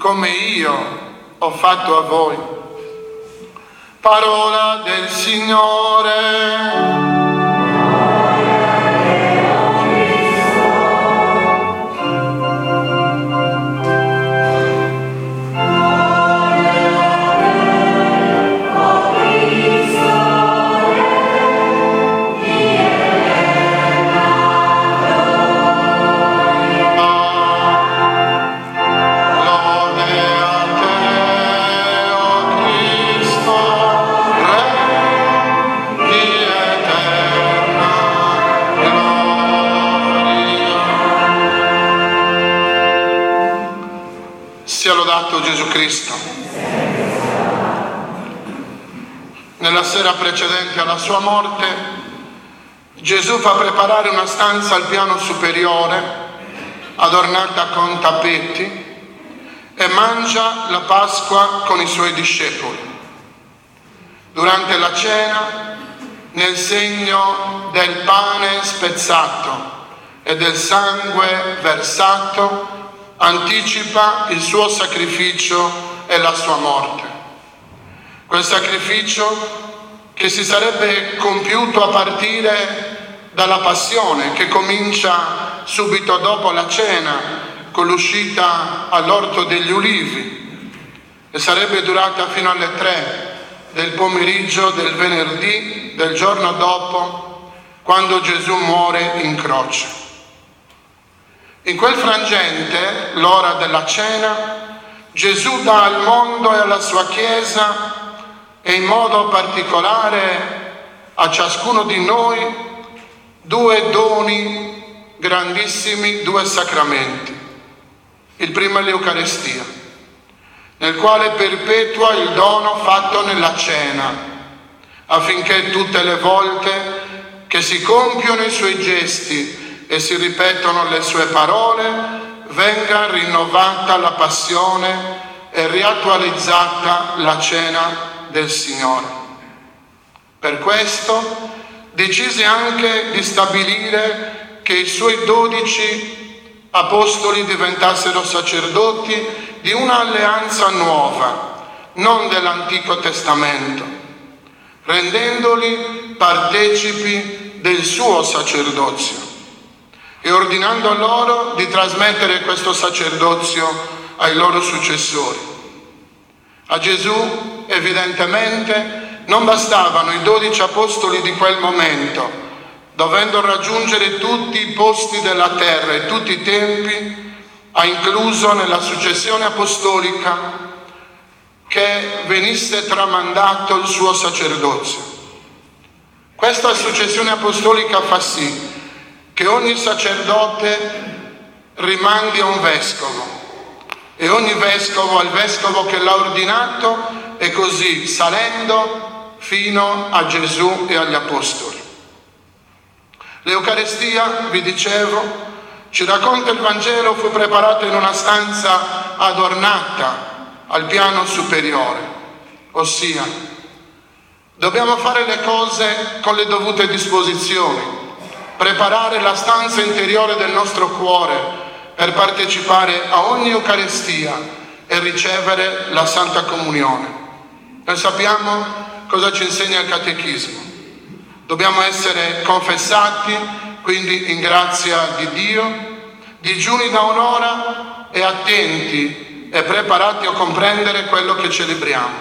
come io ho fatto a voi. Parola del Signore. Gesù Cristo. Nella sera precedente alla sua morte, Gesù fa preparare una stanza al piano superiore, adornata con tappeti, e mangia la Pasqua con i suoi discepoli. Durante la cena, nel segno del pane spezzato e del sangue versato, anticipa il suo sacrificio e la sua morte. Quel sacrificio che si sarebbe compiuto a partire dalla passione, che comincia subito dopo la cena con l'uscita all'Orto degli Ulivi e sarebbe durata fino alle 3 del pomeriggio del venerdì del giorno dopo, quando Gesù muore in croce. In quel frangente, l'ora della cena, Gesù dà al mondo e alla sua Chiesa, e in modo particolare a ciascuno di noi, due doni grandissimi, due sacramenti. Il primo è l'Eucarestia, nel quale perpetua il dono fatto nella cena, affinché tutte le volte che si compiono i suoi gesti e si ripetono le sue parole, venga rinnovata la passione e riattualizzata la cena del Signore. Per questo decise anche di stabilire che i suoi 12 apostoli diventassero sacerdoti di un'alleanza nuova, non dell'Antico Testamento, rendendoli partecipi del suo sacerdozio e ordinando loro di trasmettere questo sacerdozio ai loro successori. A Gesù, evidentemente, non bastavano i 12 apostoli di quel momento, dovendo raggiungere tutti i posti della terra e tutti i tempi, ha incluso nella successione apostolica che venisse tramandato il suo sacerdozio. Questa successione apostolica fa sì che ogni sacerdote rimandi a un vescovo e ogni vescovo al vescovo che l'ha ordinato, e così salendo fino a Gesù e agli apostoli. L'Eucarestia, vi dicevo, ci racconta il Vangelo, fu preparata in una stanza adornata al piano superiore, ossia dobbiamo fare le cose con le dovute disposizioni, preparare la stanza interiore del nostro cuore per partecipare a ogni Eucaristia e ricevere la Santa Comunione. Noi sappiamo cosa ci insegna il Catechismo. Dobbiamo essere confessati, quindi in grazia di Dio, digiuni da un'ora e attenti e preparati a comprendere quello che celebriamo.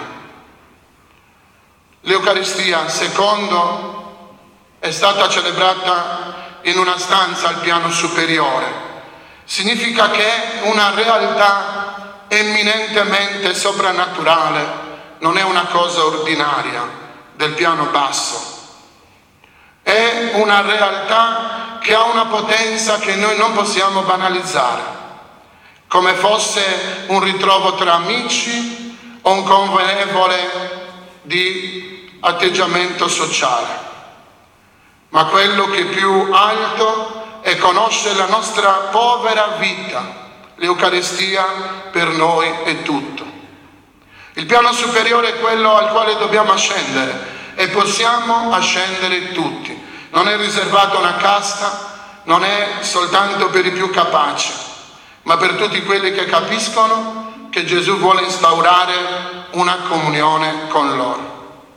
L'Eucaristia, secondo, è stata celebrata in una stanza al piano superiore. Significa che è una realtà eminentemente soprannaturale, non è una cosa ordinaria del piano basso. È una realtà che ha una potenza che noi non possiamo banalizzare, come fosse un ritrovo tra amici o un convenevole di atteggiamento sociale. Ma quello che è più alto è conoscere la nostra povera vita. L'Eucaristia per noi è tutto. Il piano superiore è quello al quale dobbiamo ascendere e possiamo ascendere tutti. Non è riservato a una casta, non è soltanto per i più capaci, ma per tutti quelli che capiscono che Gesù vuole instaurare una comunione con loro.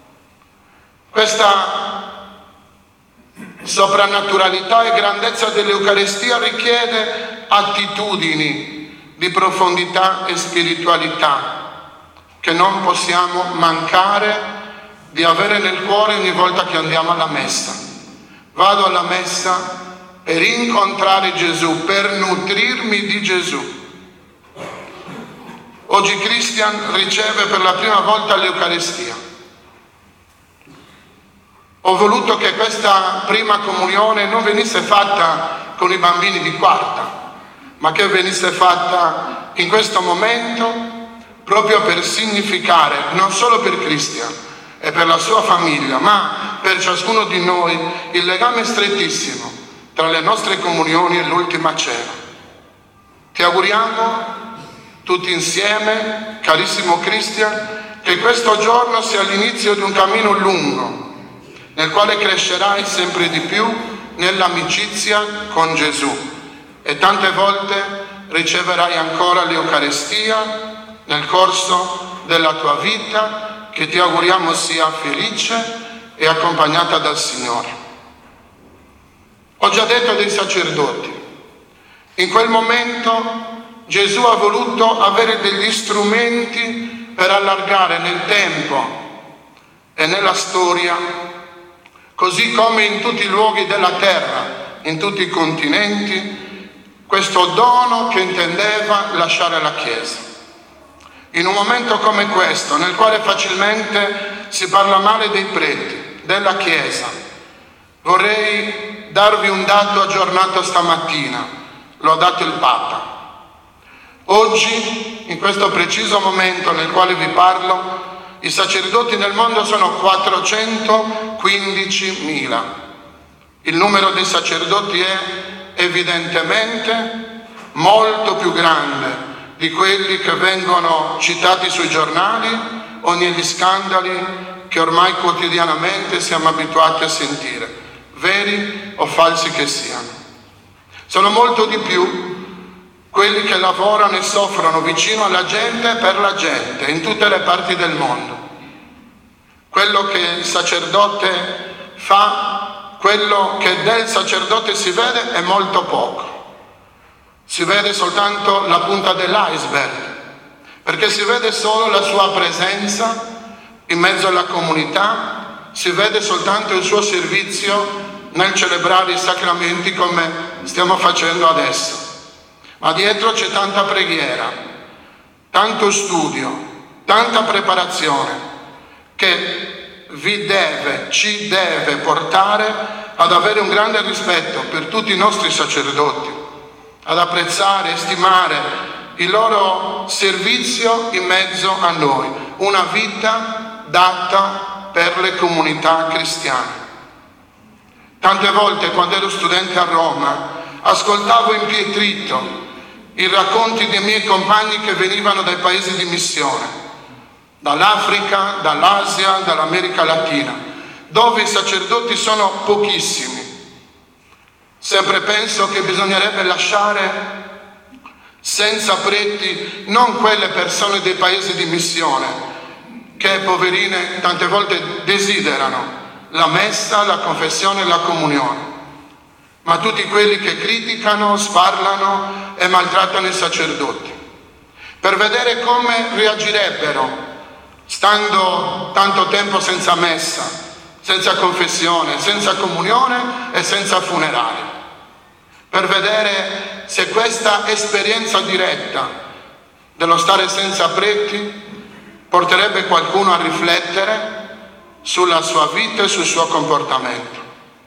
Questa soprannaturalità e grandezza dell'Eucaristia richiede attitudini di profondità e spiritualità che non possiamo mancare di avere nel cuore ogni volta che andiamo alla messa. Vado alla messa per incontrare Gesù, per nutrirmi di Gesù. Oggi Christian riceve per la prima volta l'Eucaristia. Ho voluto che questa prima comunione non venisse fatta con i bambini di quarta, ma che venisse fatta in questo momento proprio per significare, non solo per Christian e per la sua famiglia, ma per ciascuno di noi, il legame strettissimo tra le nostre comunioni e l'ultima cena. Ti auguriamo tutti insieme, carissimo Christian, che questo giorno sia l'inizio di un cammino lungo, nel quale crescerai sempre di più nell'amicizia con Gesù e tante volte riceverai ancora l'Eucaristia nel corso della tua vita, che ti auguriamo sia felice e accompagnata dal Signore. Ho già detto dei sacerdoti. In quel momento Gesù ha voluto avere degli strumenti per allargare nel tempo e nella storia, così come in tutti i luoghi della terra, in tutti i continenti, questo dono che intendeva lasciare la Chiesa. In un momento come questo, nel quale facilmente si parla male dei preti, della Chiesa, vorrei darvi un dato aggiornato stamattina, lo ha dato il Papa. Oggi, in questo preciso momento nel quale vi parlo, i sacerdoti nel mondo sono 415.000. Il numero dei sacerdoti è evidentemente molto più grande di quelli che vengono citati sui giornali o negli scandali che ormai quotidianamente siamo abituati a sentire, veri o falsi che siano. Sono molto di più quelli che lavorano e soffrono vicino alla gente e per la gente, in tutte le parti del mondo. Quello che il sacerdote fa, quello che del sacerdote si vede è molto poco. Si vede soltanto la punta dell'iceberg, perché si vede solo la sua presenza in mezzo alla comunità, si vede soltanto il suo servizio nel celebrare i sacramenti come stiamo facendo adesso. Ma dietro c'è tanta preghiera, tanto studio, tanta preparazione che ci deve portare ad avere un grande rispetto per tutti i nostri sacerdoti, ad apprezzare e stimare il loro servizio in mezzo a noi, una vita data per le comunità cristiane. Tante volte quando ero studente a Roma ascoltavo impietrito i racconti dei miei compagni che venivano dai paesi di missione, dall'Africa, dall'Asia, dall'America Latina, dove i sacerdoti sono pochissimi. Sempre penso che bisognerebbe lasciare senza preti non quelle persone dei paesi di missione che, poverine, tante volte desiderano la messa, la confessione e la comunione, ma tutti quelli che criticano, sparlano e maltrattano i sacerdoti, per vedere come reagirebbero stando tanto tempo senza messa, senza confessione, senza comunione e senza funerale, per vedere se questa esperienza diretta dello stare senza preti porterebbe qualcuno a riflettere sulla sua vita e sul suo comportamento.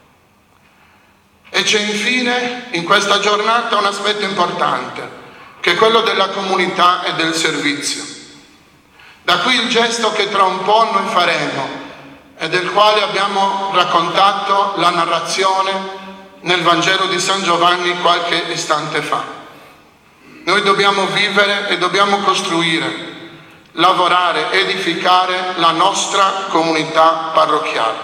E c'è infine in questa giornata un aspetto importante, che è quello della comunità e del servizio. Da qui il gesto che tra un po' noi faremo e del quale abbiamo raccontato la narrazione nel Vangelo di San Giovanni qualche istante fa. Noi dobbiamo vivere e dobbiamo costruire, lavorare, edificare la nostra comunità parrocchiale.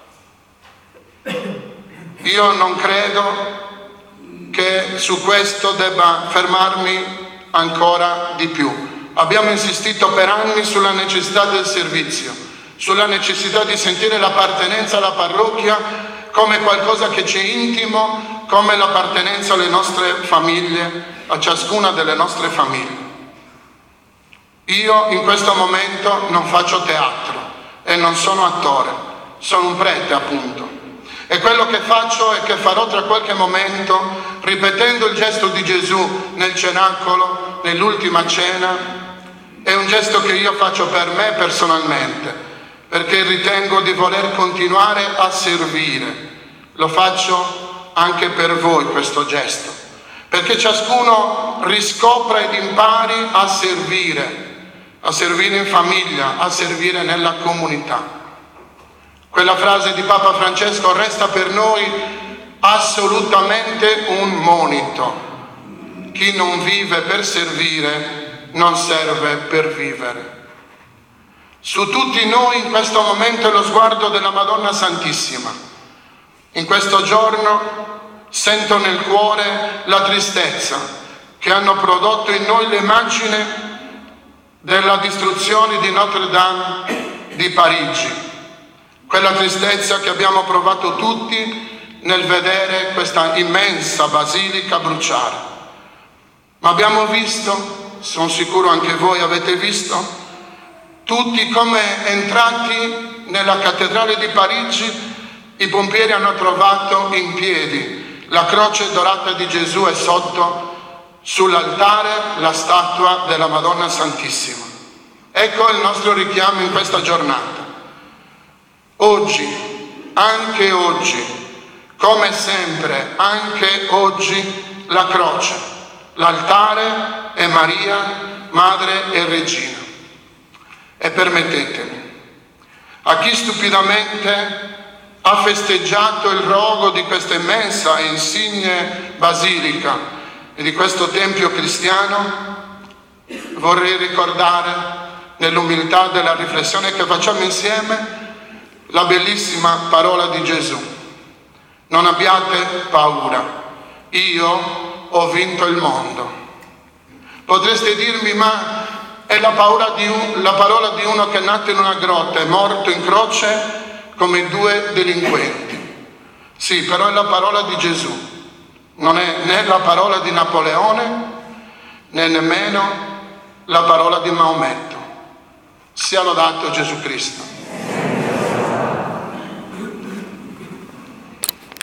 Io non credo che su questo debba fermarmi ancora di più. Abbiamo insistito per anni sulla necessità del servizio, sulla necessità di sentire l'appartenenza alla parrocchia come qualcosa che ci è intimo, come l'appartenenza alle nostre famiglie, a ciascuna delle nostre famiglie. Io in questo momento non faccio teatro e non sono attore, sono un prete appunto. E quello che faccio e che farò tra qualche momento, ripetendo il gesto di Gesù nel cenacolo, nell'ultima cena, è un gesto che io faccio per me personalmente, perché ritengo di voler continuare a servire. Lo faccio anche per voi questo gesto, perché ciascuno riscopra ed impari a servire in famiglia, a servire nella comunità. Quella frase di Papa Francesco resta per noi assolutamente un monito. Chi non vive per servire non serve per vivere. Su tutti noi in questo momento è lo sguardo della Madonna Santissima. In questo giorno sento nel cuore la tristezza che hanno prodotto in noi le immagini della distruzione di Notre Dame di Parigi. Quella tristezza che abbiamo provato tutti nel vedere questa immensa basilica bruciare. Ma abbiamo visto, sono sicuro anche voi avete visto, tutti come entrati nella cattedrale di Parigi, i pompieri hanno trovato in piedi la croce dorata di Gesù e sotto sull'altare la statua della Madonna Santissima. Ecco il nostro richiamo in questa giornata. Oggi, anche oggi, come sempre, anche oggi, la croce, l'altare è Maria, Madre e Regina. E permettetemi, a chi stupidamente ha festeggiato il rogo di questa immensa e insigne basilica e di questo tempio cristiano, vorrei ricordare, nell'umiltà della riflessione che facciamo insieme, la bellissima parola di Gesù. Non abbiate paura, io ho vinto il mondo. Potreste dirmi, ma è la parola di uno che è nato in una grotta, è morto in croce come due delinquenti. Sì, però è la parola di Gesù. Non è né la parola di Napoleone, né nemmeno la parola di Maometto. Sia lodato Gesù Cristo.